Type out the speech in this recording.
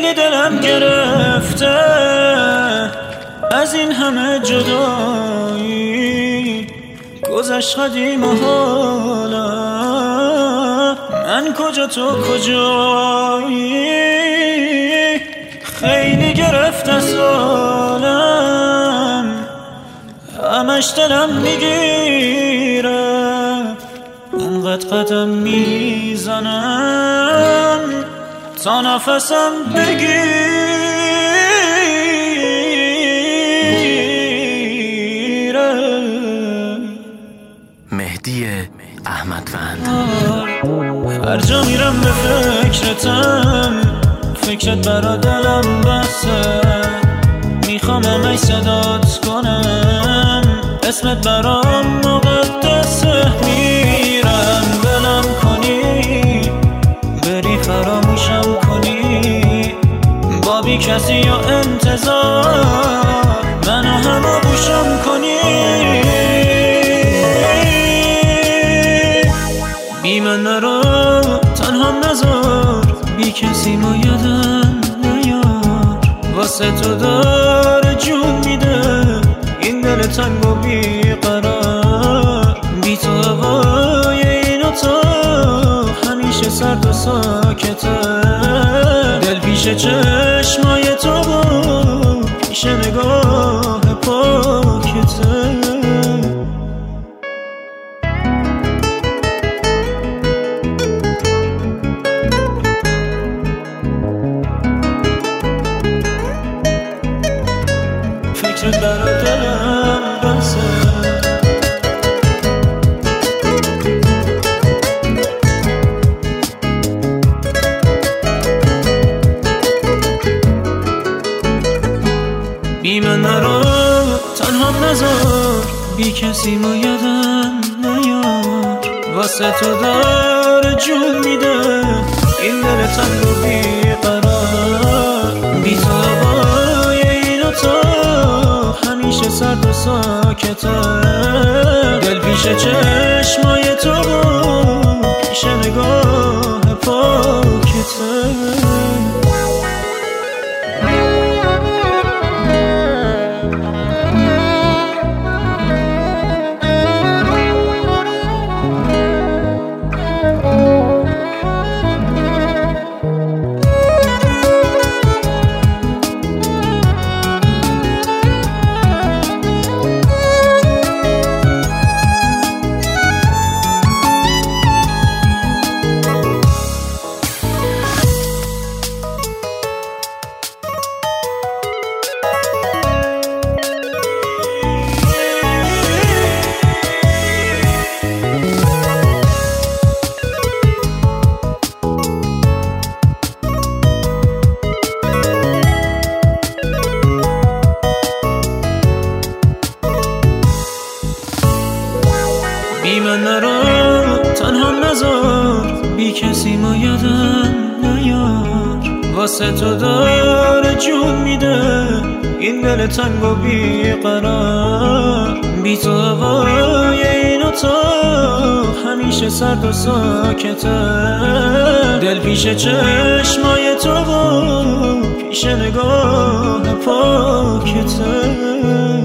خیلی دلم گرفته از این همه جدایی، گذشت قدیم و حالا من کجا تو کجایی. خیلی گرفته سالم، همش دلم میگیره، اونقدر قدم میزنم تا نفسم بگیره. مهدی احمدوند. هر جا میرم به فکرتم، فکرت برا دلم بسه، میخوام همش صدات کنم، اسمت برام مقدسه. میرم بلم کنی، بری فراموشم کنی، با بی کسی یا انتظار منو همه بوشم کنی. بی من نرو تنها نذار، بی کسی ما یادم نیار، واسه تو داره جون میده این دل تنگ و بی قرار. بی تو هوای این اتاق همیشه سرد و ساکته، دل پیش چشمای تو و پیش نگاه پاکته. فکرت برا دلم بسه، بی من نرو تنها نذار، بی کسی ما یادم نیار، واسه تو داره جون میده این دل تنگ و بی قرار. بی تو هوای این اتاق همیشه سرد و ساکته، دل پیش چشمای تو و پیش نگاه پاکته. بی من نرو تنها نذار، بی کسی ما یادم نیار، واسه تو داره جون میده این دل تنگ و بی قرار. بی تو هوای این اتاق همیشه سرد و ساکته، دل پیش چشمای تو و پیش نگاه پاکته.